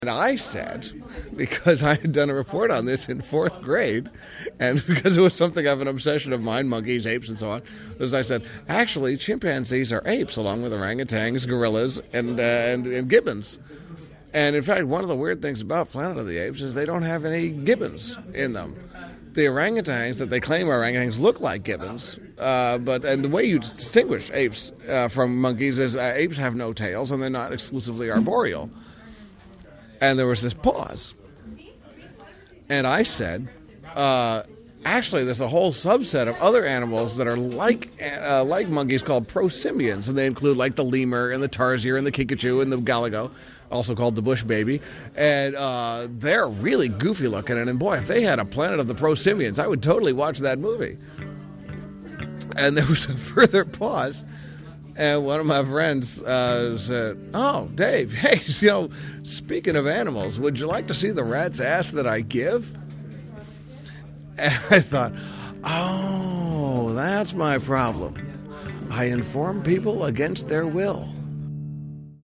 And I said, because I had done a report on this in fourth grade, and because it was something of an obsession of mine, monkeys, apes, and so on, as I said, actually, chimpanzees are apes, along with orangutans, gorillas, and gibbons. And in fact, one of the weird things about Planet of the Apes is they don't have any gibbons in them. The orangutans that they claim are orangutans look like gibbons, and the way you distinguish apes from monkeys is apes have no tails and they're not exclusively arboreal. And there was this pause. And I said, actually, there's a whole subset of other animals that are like monkeys called prosimians, and they include like the lemur and the tarsier and the kinkajou and the galago, also called the bush baby, and they're really goofy looking. And boy, if they had a Planet of the Prosimians, I would totally watch that movie. And there was a further pause, and one of my friends said, "Oh, Dave, hey, speaking of animals, would you like to see the rat's ass that I give?" And I thought, oh, that's my problem. I inform people against their will.